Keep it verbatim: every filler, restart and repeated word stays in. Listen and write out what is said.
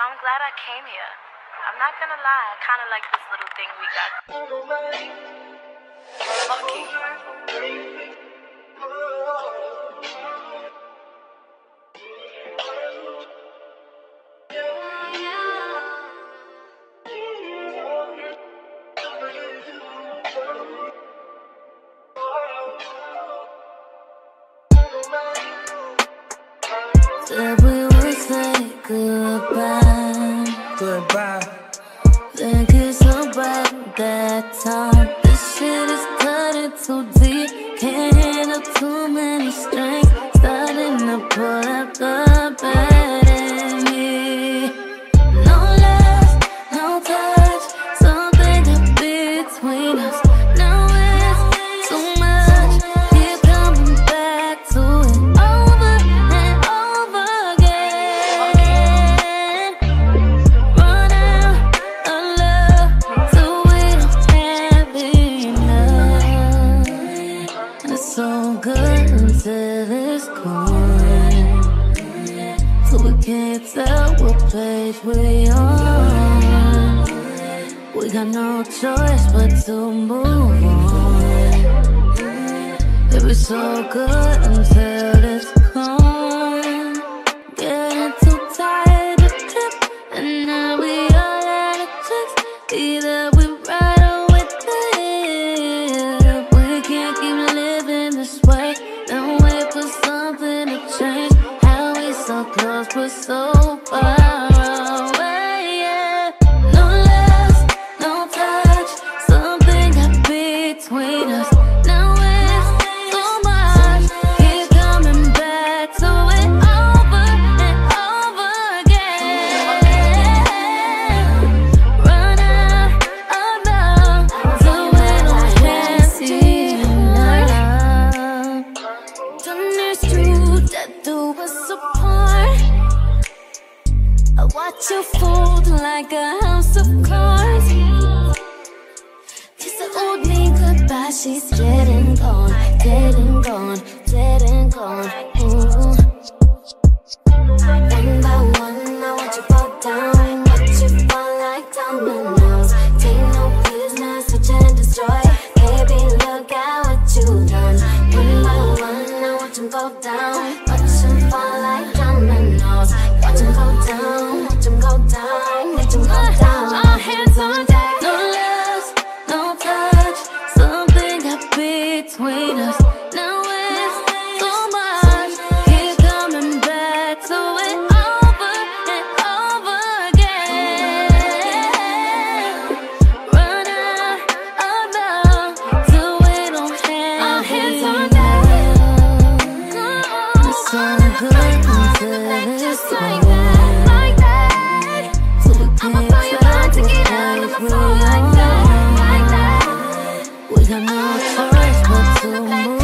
know, I'm glad I came here. I'm not gonna lie, I kinda like this little thing we got. Lucky. Said we would say goodbye. Goodbye. Think it's about that time. This shit is cutting too deep. Can't handle too many strings. Starting to pull up the bed in me. No love, no touch. Something got between us. Now it's too much. Keep coming back to it. Over and over again. Run out of love till we don't have enough. It's so good until it's gone. So we can't tell what page we on. We got no choice but to move on. It was so good until it's gone. Getting too tired of trip, and now we all out of tricks. Either we ride or we dip. We can't keep living this way. Then wait for something to change. How we so close but so far away, yeah. No love, no touch. Something got between us. Now it's too much. Keep coming back to it over and over again. Run out of love till we don't have enough. Done it's true that do us apart. I watch you fold like a house of cards. Kiss the old me goodbye, she's dead and gone, dead and gone, dead and gone. Ooh. One by one, I watch you fall down, watch you fall like dominoes. Take no business, switch and destroy. Baby, look at what you done. One by one, I watch him go down, watch him fall like dominoes. Watch him go down, watch him go down, watch him go down. All hands on deck. No love, no touch. Something got between us. Now it's too much. Keep coming back to it over and over again. Run out of love till we don't have all hands on deck. It's so good until it's gone. Like that. So we I'ma can't throw you out to get out. tell I'ma what throw page like we that, like that. on. We got no choice but to move